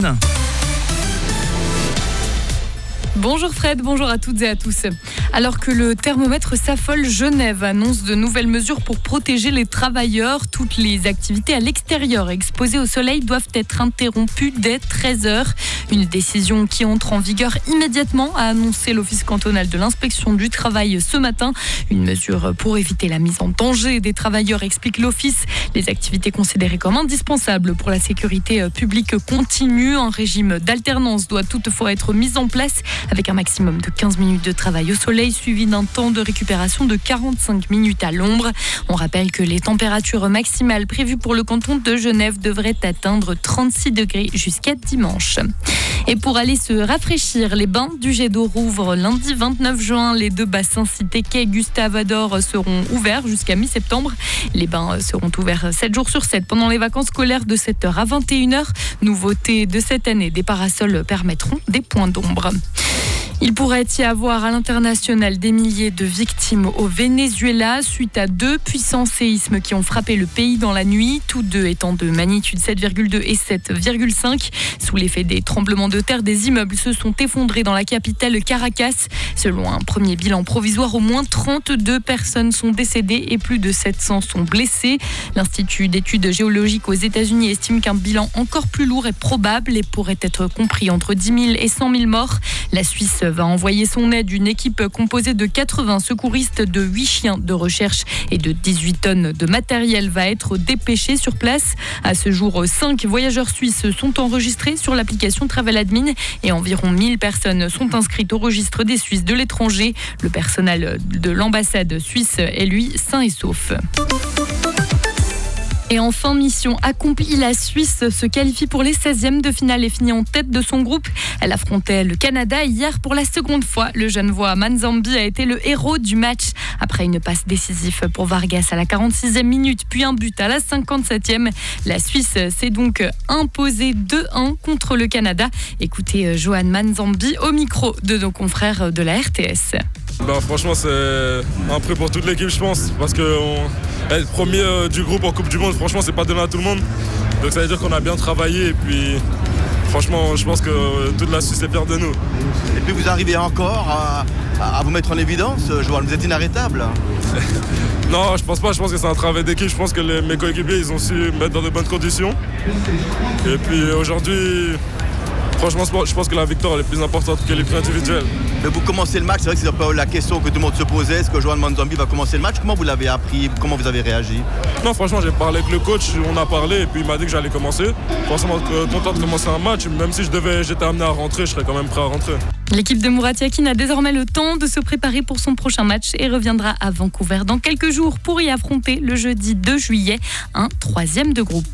Bonjour Fred, bonjour à toutes et à tous. Alors que le thermomètre s'affole, Genève annonce de nouvelles mesures pour protéger les travailleurs. Toutes les activités à l'extérieur exposées au soleil doivent être interrompues dès 13h. Une décision qui entre en vigueur immédiatement, a annoncé l'Office cantonal de l'inspection du travail ce matin. Une mesure pour éviter la mise en danger des travailleurs, explique l'Office. Les activités considérées comme indispensables pour la sécurité publique continuent. Un régime d'alternance doit toutefois être mis en place avec un maximum de 15 minutes de travail au soleil suivi d'un temps de récupération de 45 minutes à l'ombre. On rappelle que les températures maximales prévues pour le canton de Genève devraient atteindre 36 degrés jusqu'à dimanche. Et pour aller se rafraîchir, les bains du jet d'eau rouvrent lundi 29 juin. Les deux bassins cités quai Gustave-Ador seront ouverts jusqu'à mi-septembre. Les bains seront ouverts 7 jours sur 7 pendant les vacances scolaires de 7h à 21h. Nouveauté de cette année, des parasols permettront des points d'ombre. Il pourrait y avoir à l'international des milliers de victimes au Venezuela suite à 2 puissants séismes qui ont frappé le pays dans la nuit, tous deux étant de magnitude 7,2 et 7,5. Sous l'effet des tremblements de terre, des immeubles se sont effondrés dans la capitale Caracas. Selon un premier bilan provisoire, au moins 32 personnes sont décédées et plus de 700 sont blessées. L'Institut d'études géologiques aux États-Unis estime qu'un bilan encore plus lourd est probable et pourrait être compris entre 10 000 et 100 000 morts. La Suisse va envoyer son aide. Une équipe composée de 80 secouristes, de 8 chiens de recherche et de 18 tonnes de matériel va être dépêchée sur place. À ce jour, 5 voyageurs suisses sont enregistrés sur l'application Travel Admin et environ 1000 personnes sont inscrites au registre des Suisses de l'étranger. Le personnel de l'ambassade suisse est lui sain et sauf. Et enfin, mission accomplie, la Suisse se qualifie pour les 16e de finale et finit en tête de son groupe. Elle affrontait le Canada hier pour la seconde fois. Le Genevois Manzambi a été le héros du match. Après une passe décisive pour Vargas à la 46e minute, puis un but à la 57e. La Suisse s'est donc imposée 2-1 contre le Canada. Écoutez Johan Manzambi au micro de nos confrères de la RTS. Franchement, c'est un prix pour toute l'équipe, je pense, parce que être premier du groupe en Coupe du Monde, franchement, c'est pas donné à tout le monde. Donc ça veut dire qu'on a bien travaillé et puis franchement, je pense que toute la Suisse est fière de nous. Et puis vous arrivez encore à vous mettre en évidence, Joël, vous êtes inarrêtable. Non, je pense pas, je pense que c'est un travail d'équipe, je pense que mes coéquipiers, ils ont su me mettre dans de bonnes conditions. Et puis aujourd'hui, franchement, je pense que la victoire elle est plus importante que les prix individuels. Mais vous commencez le match, c'est vrai que c'est un peu la question que tout le monde se posait. Est-ce que Johan Manzambi va commencer le match? Comment vous l'avez appris? Comment vous avez réagi? Non, franchement, j'ai parlé avec le coach, on a parlé et puis il m'a dit que j'allais commencer. Forcément content de commencer un match, même si j'étais amené à rentrer, je serais quand même prêt à rentrer. L'équipe de Murat Yakin a désormais le temps de se préparer pour son prochain match et reviendra à Vancouver dans quelques jours pour y affronter le jeudi 2 juillet un 3e de groupe.